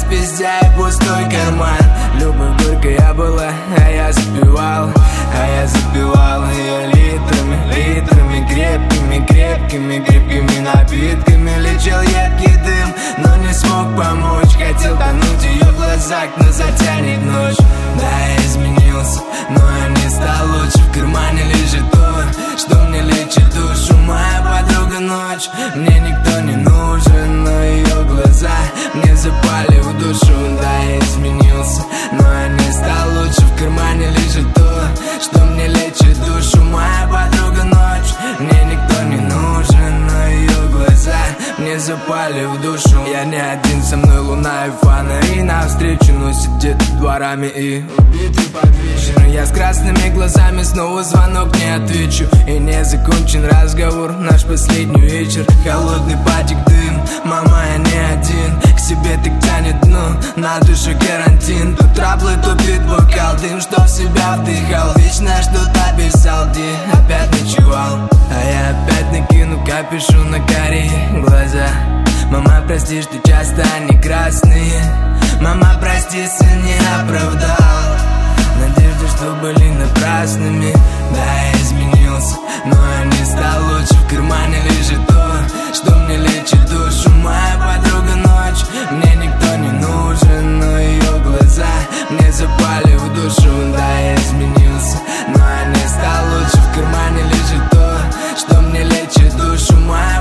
везде и пустой карман. Любовь горькая была, а я запивал ее литрами, литрами, крепкими, крепкими, крепкими напитками. Лечил едкий дым, но не смог помочь. Хотел тонуть ее в глазах, но затянет ночь. Да, я изменился, но я не стал лучше. В кармане лежит то, что мне лечит душу. Моя подруга ночь, мне никто не нужен, но ее глаза мне запали в душу. Да, я изменился, но я не стал лучше. В кармане лежит то, что мне лечит душу. Моя подруга ночь, мне никто не нужен, но ее глаза мне запали в душу. Я не один, со мной луна и фонари навстречу носит где-то дворами и убитый под вечер. Но я с красными глазами, снова звонок не отвечу. И не закончен разговор, наш последний вечер. Холодный патик, дым, мама, я не один. К себе так тянет дно, на душе карантин. То траблы, то бит бокал, дым, что в себя вдыхал. Вечно что-то писал, где опять ночевал. А я опять накину капюшон на карие глаза. Мама, прости, что часто они красные. Мама, прости, сын не оправдал надежды, что были напрасными. Да, я изменился, но я не стал лучше. В кармане лежит то, что мне лечит душу. Моя подруга ночь, мне никто не нужен, но ее глаза мне запали в душу. Да, я изменился, но я не стал лучше. В кармане лежит то, что мне лечит душу. Моя